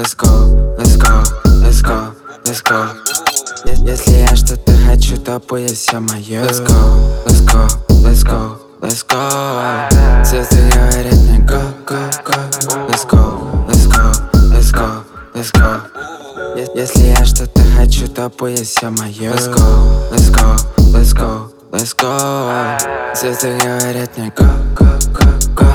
let's go, let's go, let's go, let's go. Если я что-то хочу, то пусть все моё. Let's go, let's go, let's go, let's go. Звезды говорят мне go, go, go. Let's go, let's go, let's go, let's go. Если я что-то хочу, то пусть все моё. Let's go, let's go, let's go, let's go. Звезды говорят мне go, go, go, go.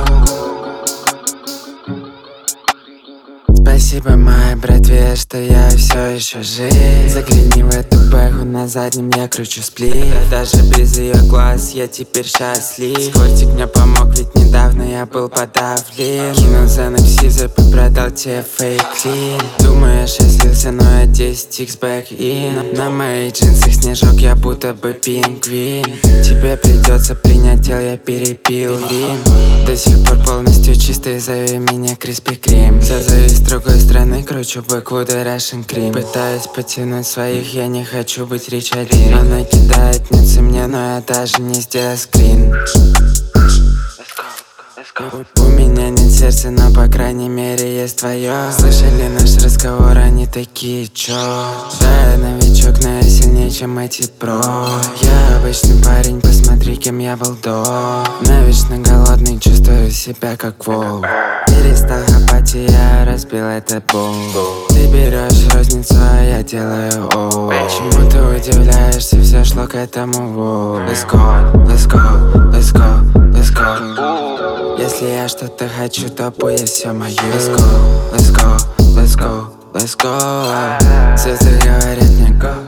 Спасибо моей братве, что я все еще жив. Загляни в эту бэху, на заднем я кручу сплит. Даже без ее глаз я теперь счастлив. Скортик мне помог, ведь недавно я был подавлен. Кинул за NFCZ и продал тебе фейк клин. Думаешь, я слился, но я 10x back in. На моих джинсах снежок, я будто бы пингвин. Тебе придется принять тело, я перепил вин. До сих пор полностью чистый, зови меня Криспи Крем. Зазови с другой стороны, кручу бэквуд и Russian Cream. Пытаюсь потянуть своих, я не хочу быть Ричард Рин. Она кидает ницы мне, но я даже не сделал скрин. У меня нет сердца, но по крайней мере есть твое. Слышали наш разговор, они такие чё? Да, я новичок, но я сильнее, чем эти про. Я обычный парень, посмотри, кем я был до. Навечно голодный, чувствую себя как волк. Перестал хапать, и я разбил этот бол. Ты берешь розницу, а я делаю оу. Чему ты удивляешься, все шло к этому. Let's go, let's go, let's go, let's go. Если я что-то хочу, то пусть все моё. Let's go, let's go, let's go, let's go. Звезды говорят мне go.